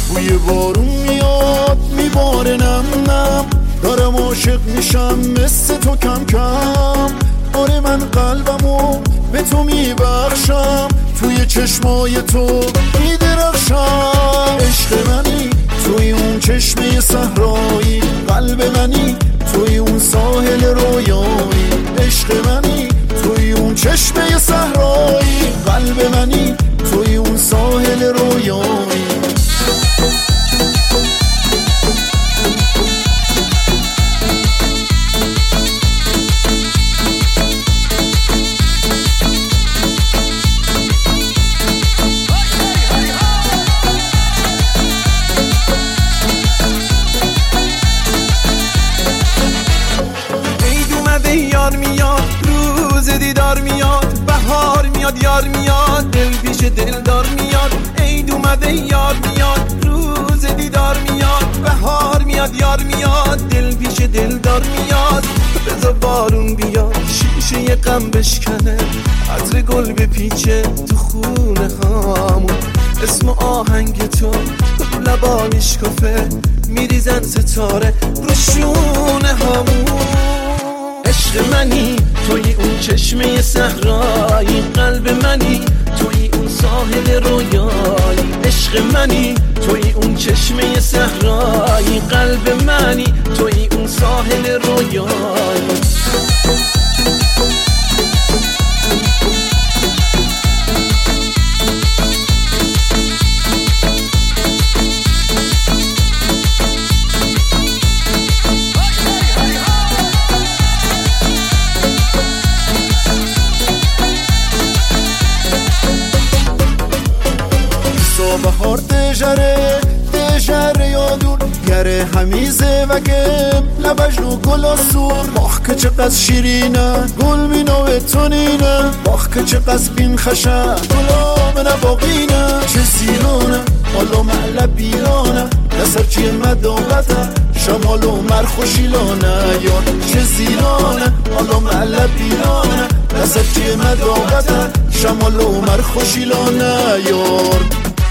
بوی بارون میاد میباره نم نم، دارم عاشق میشم مثل تو کم کم. آره من قلبمو به تو میبخشم، توی چشمای تو میدرخشم. عشق منی توی اون چشمه صحرایی، قلب منی توی اون ساحل رویایی. عشق منی توی اون چشمه صحرایی، قلب منی توی اون ساحل رویایی. یار میاد روز دیدار میاد، بهار میاد یار میاد، دل پیش دلدار میاد. عید اومده یار میاد روز دیدار میاد، بهار میاد یار میاد، دل پیش دلدار میاد. بذار بارون بیاد شیشه غم بشکنه، عطر گل بپیچه تو خونه هامون. اسم آهنگ تو لبا میشکفه، میریزن ستاره رو شونه هامون. عشق منی توی اون چشمه صحرایی، قلب منی توی اون ساحل رویایی. عشق منی توی اون چشمه صحرایی، قلب منی توی اون ساحل رویایی. بهار دژره یادون گره همیزه وگم لبجنو گل سور. باخ که چقدر شیرینه گل مینوه تونینه، باخ که چقدر بین خشه گلام نباقینه. چه زیرانه حالا معله بیرانه، نصر چیه مداغته شمال و مرخوشیلانه یار. چه زیرانه حالا معله بیرانه، نصر چیه مداغته شمال و مرخوشیلانه یار.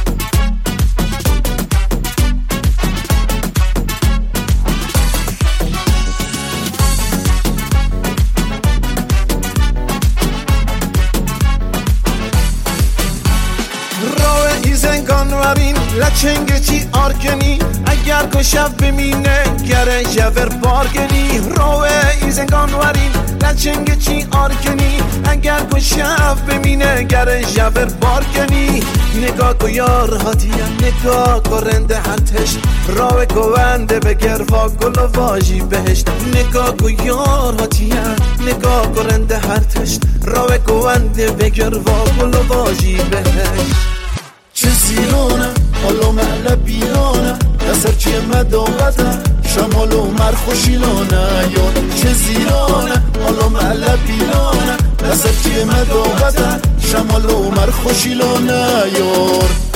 زنگانورین لچنگ چی آرگنی، اگر که شب بمینه گره جبر بارگنی. روه ای زنگانورین لچنگ چی آرگنی، اگر که شب بمینه گره جبر بارگنی. نگاه کو یار هاتیه نگاه کو رنده هرتش، روه گونده بگر و گل و واجی بهشت. نگاه کو یار هاتیه نگاه کو رنده هرتش، روه گونده بگر و گل و واجی بهشت. چه زیرانه حالا معله بیرانه، نصر چیه مداغته شمال و مرخوشیلانه یار. چه زیرانه حالا معله بیرانه، نصر چیه مداغته شمال و مرخوشیلانه یار.